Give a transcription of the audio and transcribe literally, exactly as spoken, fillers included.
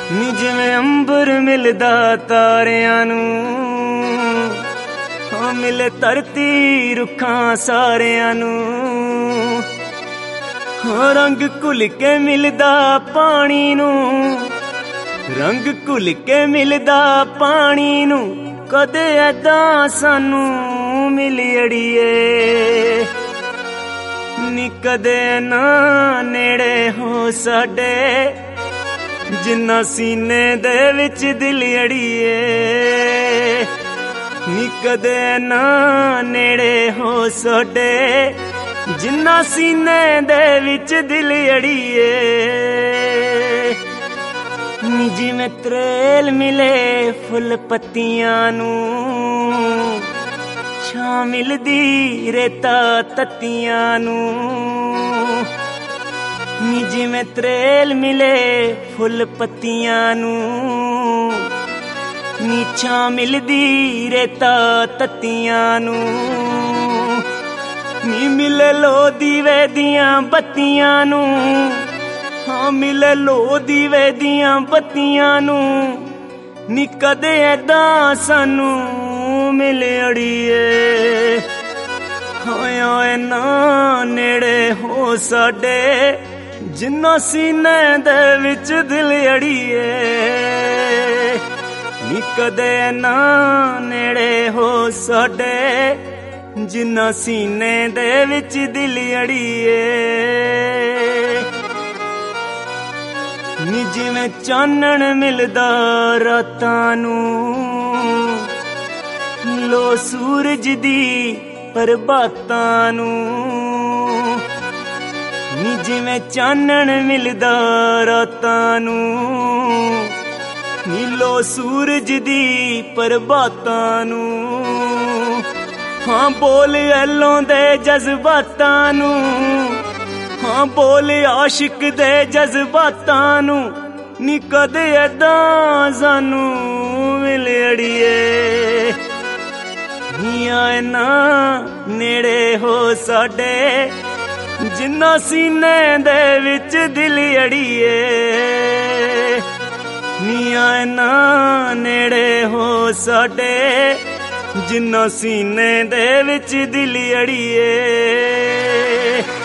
ਨੀ ਜਿਵੇਂ ਅੰਬਰ ਮਿਲਦਾ ਤਾਰਿਆਂ ਨੂੰ, ਹਾਂ ਮਿਲੇ ਧਰਤੀ ਰੁੱਖਾਂ ਸਾਰਿਆਂ ਨੂੰ। ਹਾਂ ਰੰਗ ਘੁਲ ਕੇ ਮਿਲਦਾ ਪਾਣੀ ਨੂੰ, ਰੰਗ ਘੁਲ ਕੇ ਮਿਲਦਾ ਪਾਣੀ ਨੂੰ, ਕਦੇ ਐਦਾਂ ਸਾਨੂੰ ਮਿਲੀ ਅੜੀਏ। ਨੀ ਕਦੇ ਨਾ ਨੇੜੇ ਹੋ ਸਾਡੇ, ਜਿੰਨਾ ਸੀਨੇ ਦੇ ਵਿੱਚ ਦਿਲ ਅੜੀਏ। ਨੀ ਕਦੇ ਨਾ ਨੇੜੇ ਹੋ ਸਾਡੇ, ਜਿੰਨਾ ਸੀਨੇ ਦੇ ਵਿੱਚ ਦਿਲ ਅੜੀਏ। ਨੀ ਜਿਵੇਂ ਤਰੇਲ ਮਿਲੇ ਫੁੱਲ ਪੱਤੀਆਂ ਨੂੰ, ਛਾਂ ਮਿਲਦੀ ਰੇਤਾ ਤੱਤੀਆਂ ਨੂੰ। ਨੀ ਜਿਵੇਂ ਤਰੇਲ ਮਿਲੇ ਫੁੱਲ ਪੱਤੀਆਂ ਨੂੰ, ਨੀ ਛਾਂ ਮਿਲਦੀ ਰੇਤਾ ਤੱਤੀਆਂ ਨੂੰ। ਨੀ ਮਿਲੇ ਲੋ ਦੀਵੇ ਦੀਆਂ ਬੱਤੀਆਂ ਨੂੰ, ਹਾਂ ਮਿਲੇ ਲੋ ਦੀਵੇ ਦੀਆਂ ਬੱਤੀਆਂ ਨੂੰ। ਨੀ ਕਦੇ ਐਦਾਂ ਸਾਨੂੰ ਮਿਲੇ ਅੜੀਏ। ਹਾਏ ਓਏ ਨਾ ਨੇੜੇ ਹੋ ਸਾਡੇ, ਜਿੰਨਾ ਸੀਨੇ ਦੇ ਵਿੱਚ ਦਿਲ ਅੜੀਏ। ਨੀ ਕਦੇ ਨਾ ਨੇੜੇ ਹੋ ਸਾਡੇ, ਜਿੰਨਾ ਸੀਨੇ ਦੇ ਵਿੱਚ ਦਿਲ ਅੜੀਏ। ਨੀ ਜਿਵੇਂ ਚਾਨਣ ਮਿਲਦਾ ਰਾਤਾਂ ਨੂੰ, ਲੋ ਸੂਰਜ ਦੀ ਪ੍ਰਭਾਤਾਂ ਨੂੰ। ਨੀ ਜਿਵੇਂ ਚਾਨਣ ਮਿਲਦਾ ਰਾਤਾਂ ਨੂੰ, ਨੀ ਲੋ ਸੂਰਜ ਦੀ ਪ੍ਰਭਾਤਾਂ ਨੂੰ। ਹਾਂ ਬੋਲ ਐਲੋਂ ਦੇ ਜਜ਼ਬਾਤਾਂ ਨੂੰ, ਹਾਂ ਬੋਲ ਆਸ਼ਿਕ ਦੇ ਜਜ਼ਬਾਤਾਂ ਨੂੰ। ਨੀ ਕਦੇ ਐਦਾਂ ਸਾਨੂੰ ਮਿਲੇ ਅੜੀਏ। ਨੀ ਆਏ ਨਾ ਨੇੜੇ ਹੋ ਸਾਡੇ, ਜਿੰਨਾ ਸੀਨੇ ਦੇ ਵਿੱਚ ਦਿਲ ਅੜੀਏ। ਨੀ ਆਏ ਨਾ ਨੇੜੇ ਹੋ ਸਾਡੇ, ਜਿੰਨਾ ਸੀਨੇ ਦੇ ਵਿੱਚ ਦਿਲ ਅੜੀਏ।